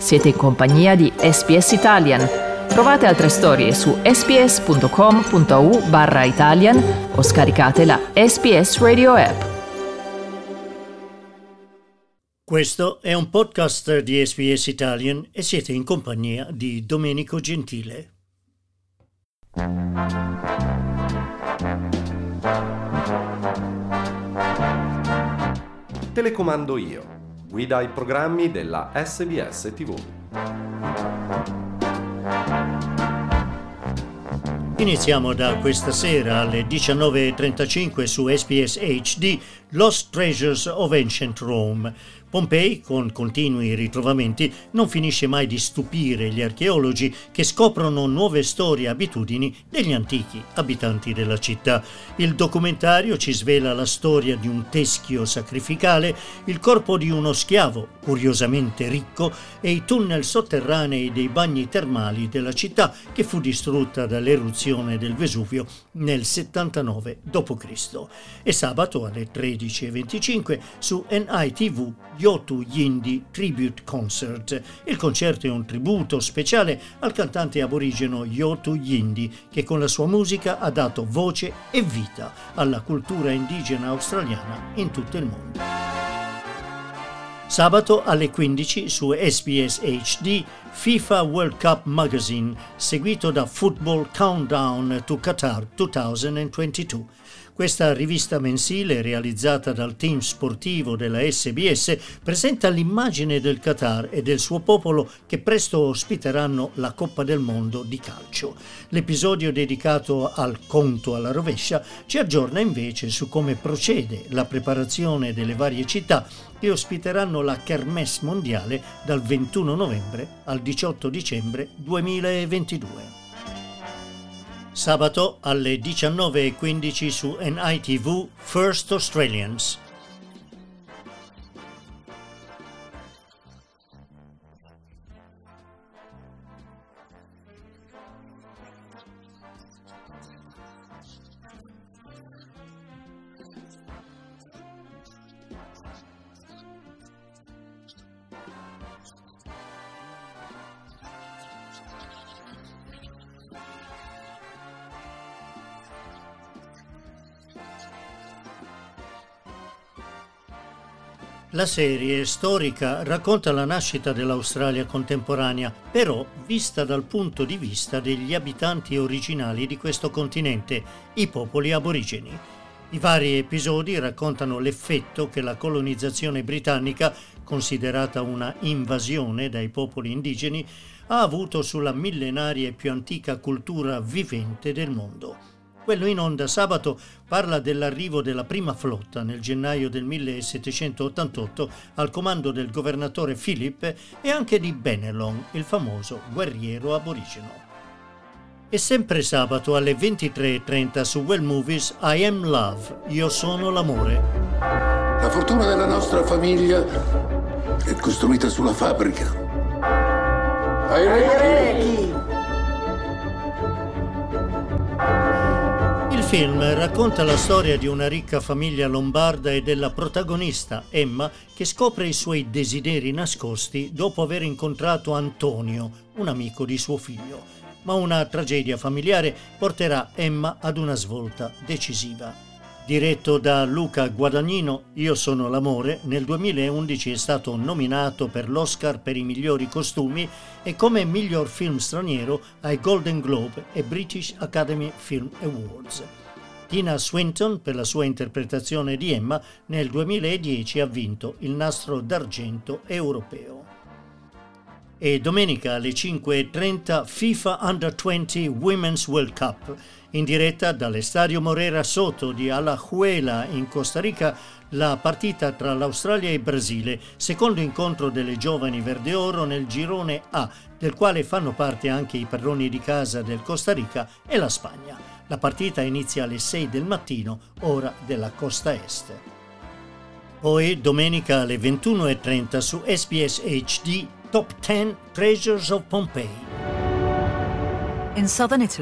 Siete in compagnia di SBS Italian. Trovate altre storie su sbs.com.au/Italian o scaricate la SBS Radio app. Questo è un podcast di SBS Italian e siete in compagnia di Domenico Gentile. Telecomando io. Guida ai programmi della SBS TV. Iniziamo da questa sera alle 19:35 su SBS HD Lost Treasures of Ancient Rome. Pompei, con continui ritrovamenti, non finisce mai di stupire gli archeologi che scoprono nuove storie e abitudini degli antichi abitanti della città. Il documentario ci svela la storia di un teschio sacrificale, il corpo di uno schiavo curiosamente ricco e i tunnel sotterranei dei bagni termali della città che fu distrutta dall'eruzione del Vesuvio nel 79 d.C. E sabato alle 13:25 su NITV Yothu Yindi Tribute Concert. Il concerto è un tributo speciale al cantante aborigeno Yothu Yindi, che con la sua musica ha dato voce e vita alla cultura indigena australiana in tutto il mondo. Sabato alle 15 su SBS HD FIFA World Cup Magazine, seguito da Football Countdown to Qatar 2022. Questa rivista mensile, realizzata dal team sportivo della SBS, presenta l'immagine del Qatar e del suo popolo che presto ospiteranno la Coppa del Mondo di calcio. L'episodio dedicato al conto alla rovescia ci aggiorna invece su come procede la preparazione delle varie città che ospiteranno la Kermesse mondiale dal 21 novembre al 18 dicembre 2022. Sabato alle 19:15 su NITV First Australians. La serie storica racconta la nascita dell'Australia contemporanea, però vista dal punto di vista degli abitanti originali di questo continente, i popoli aborigeni. I vari episodi raccontano l'effetto che la colonizzazione britannica, considerata una invasione dai popoli indigeni, ha avuto sulla millenaria e più antica cultura vivente del mondo. Quello in onda sabato parla dell'arrivo della prima flotta nel gennaio del 1788 al comando del governatore Philip e anche di Bennelong, il famoso guerriero aborigeno. E sempre sabato alle 23:30 su Well Movies I Am Love, Io sono l'amore. La fortuna della nostra famiglia è costruita sulla fabbrica. Ai rechi! Il film racconta la storia di una ricca famiglia lombarda e della protagonista, Emma, che scopre i suoi desideri nascosti dopo aver incontrato Antonio, un amico di suo figlio. Ma una tragedia familiare porterà Emma ad una svolta decisiva. Diretto da Luca Guadagnino, Io sono l'amore, nel 2011 è stato nominato per l'Oscar per i migliori costumi e come miglior film straniero ai Golden Globe e British Academy Film Awards. Tina Swinton, per la sua interpretazione di Emma, nel 2010 ha vinto il Nastro d'Argento europeo. E domenica alle 5:30 FIFA Under 20 Women's World Cup, in diretta dall'Estadio Morera Soto di Alajuela in Costa Rica, la partita tra l'Australia e il Brasile, secondo incontro delle giovani verdeoro nel girone A, del quale fanno parte anche i padroni di casa del Costa Rica e la Spagna. La partita inizia alle 6 del mattino, ora della costa est. Poi domenica alle 21:30 su SBS HD Top 10 Treasures of Pompeii. In southern Italy,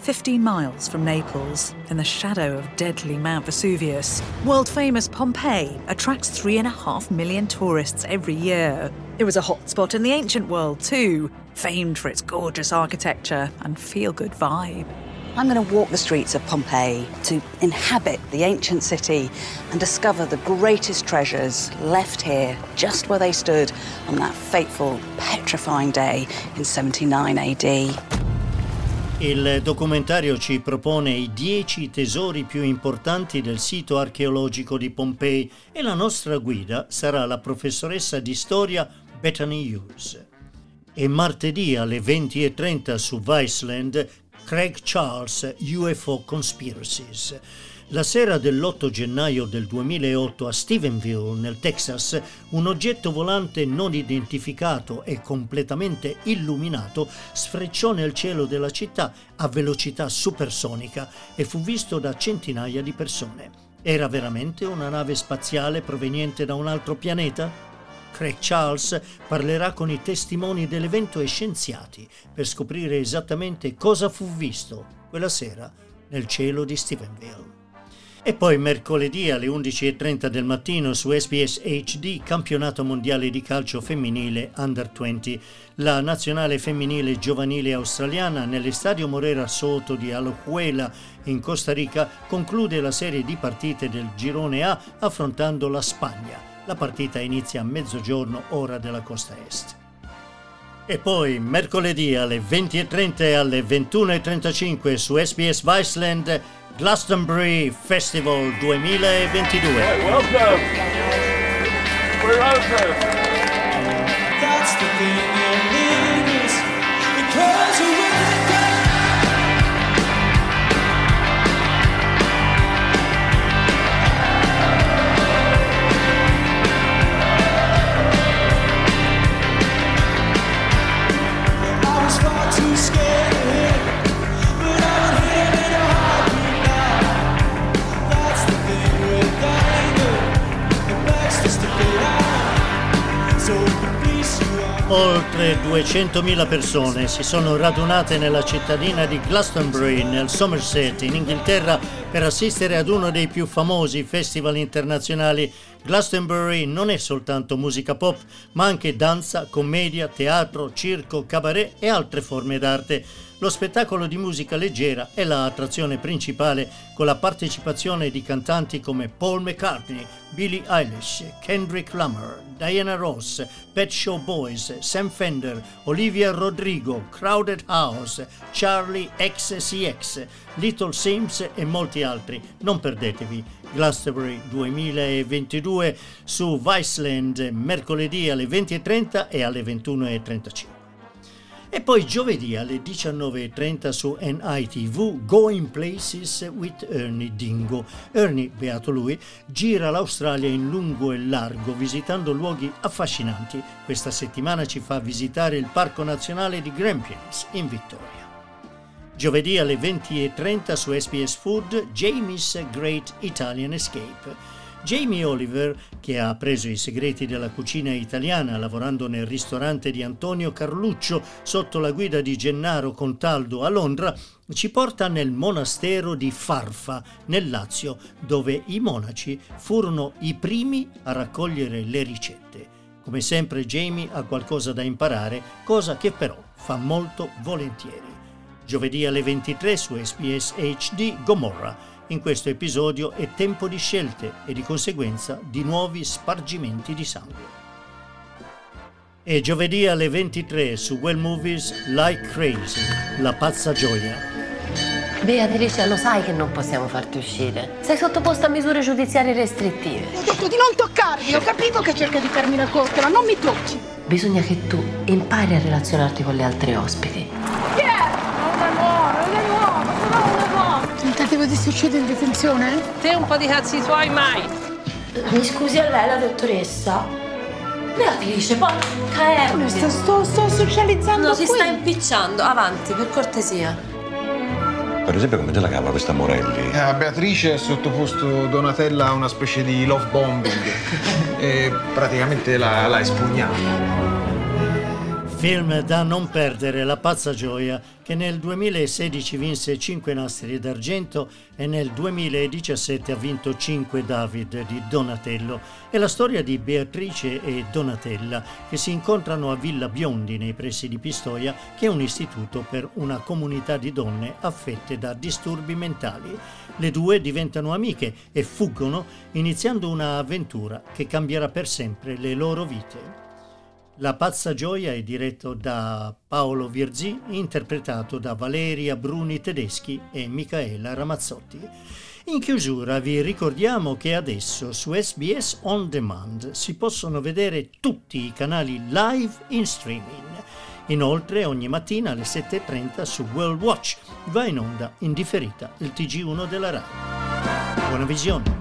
15 miles from Naples, in the shadow of deadly Mount Vesuvius, world-famous Pompeii attracts 3.5 million tourists every year. It was a hotspot in the ancient world too, famed for its gorgeous architecture and feel-good vibe. I'm going to walk the streets of Pompeii to inhabit the ancient city and discover the greatest treasures left here, just where they stood on that fateful, petrifying day in 79 AD. Il documentario ci propone i 10 tesori più importanti del sito archeologico di Pompei e la nostra guida sarà la professoressa di storia Bethany Hughes. E martedì alle 20:30 su Viceland, Craig Charles, UFO Conspiracies. La sera dell'8 gennaio del 2008 a Stephenville, nel Texas, un oggetto volante non identificato e completamente illuminato sfrecciò nel cielo della città a velocità supersonica e fu visto da centinaia di persone. Era veramente una nave spaziale proveniente da un altro pianeta? Craig Charles parlerà con i testimoni dell'evento e scienziati per scoprire esattamente cosa fu visto quella sera nel cielo di Stephenville. E poi mercoledì alle 11:30 del mattino su SBS HD, campionato mondiale di calcio femminile Under 20. La nazionale femminile giovanile australiana nell'Estadio Morera Soto di Alajuela in Costa Rica conclude la serie di partite del girone A affrontando la Spagna. La partita inizia a mezzogiorno ora della costa est. E poi mercoledì alle 20:30 e alle 21:35 su SBS Viceland, Glastonbury Festival 2022. Hey, welcome. We're open. That's the thing in English, because we're too scared, but I'm here in a heartbeat now. That's the thing with anger, it begs to stick around. So please you are. Oltre 200.000 persone si sono radunate nella cittadina di Glastonbury, nel Somerset, in Inghilterra, per assistere ad uno dei più famosi festival internazionali. Glastonbury non è soltanto musica pop, ma anche danza, commedia, teatro, circo, cabaret e altre forme d'arte. Lo spettacolo di musica leggera è l'attrazione principale, con la partecipazione di cantanti come Paul McCartney, Billie Eilish, Kendrick Lamar, Diana Ross, Pet Shop Boys, Sam Fender, Olivia Rodrigo, Crowded House, Charlie XCX, Little Sims e molti altri. Non perdetevi Glastonbury 2022 su Viceland mercoledì alle 20:30 e alle 21:35. E poi giovedì alle 19:30 su NITV Going Places with Ernie Dingo. Ernie, beato lui, gira l'Australia in lungo e largo visitando luoghi affascinanti. Questa settimana ci fa visitare il Parco Nazionale di Grampians in Victoria. Giovedì alle 20:30 su SBS Food Jamie's Great Italian Escape. Jamie Oliver, che ha preso i segreti della cucina italiana lavorando nel ristorante di Antonio Carluccio sotto la guida di Gennaro Contaldo a Londra, ci porta nel monastero di Farfa, nel Lazio, dove i monaci furono i primi a raccogliere le ricette. Come sempre Jamie ha qualcosa da imparare, cosa che però fa molto volentieri. Giovedì alle 23 su SBS HD Gomorrah. In questo episodio è tempo di scelte e di conseguenza di nuovi spargimenti di sangue. E giovedì alle 23 su Well Movies Like Crazy, La pazza gioia. Beatrice, lo sai che non possiamo farti uscire. Sei sottoposta a misure giudiziarie restrittive. Ho detto di non toccarmi, ho capito che cerca di farmi la corte, ma non mi tocchi. Bisogna che tu impari a relazionarti con le altre ospiti. Che è? Tentativo di suicidio in detenzione? Te un po' di cazzi tuoi mai. Mi scusi a lei, la dottoressa? Beatrice, porca Ernia. Sto socializzando. No, si sta impicciando. Avanti, per cortesia. Per esempio, come te la cava questa Morelli? A Beatrice ha sottoposto Donatella a una specie di love bombing e praticamente l'ha espugnata. Film da non perdere, La pazza gioia, che nel 2016 vinse 5 Nastri d'argento e nel 2017 ha vinto 5 David di Donatello. È la storia di Beatrice e Donatella che si incontrano a Villa Biondi nei pressi di Pistoia, che è un istituto per una comunità di donne affette da disturbi mentali. Le due diventano amiche e fuggono, iniziando un'avventura che cambierà per sempre le loro vite. La pazza gioia è diretto da Paolo Virzì, interpretato da Valeria Bruni Tedeschi e Micaela Ramazzotti. In chiusura vi ricordiamo che adesso su SBS On Demand si possono vedere tutti i canali live in streaming. Inoltre ogni mattina alle 7:30 su World Watch va in onda in differita il TG1 della RAI. Buona visione!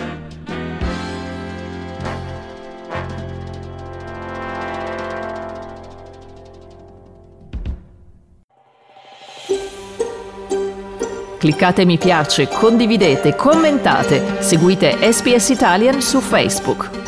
Cliccate mi piace, condividete, commentate, seguite SBS Italian su Facebook.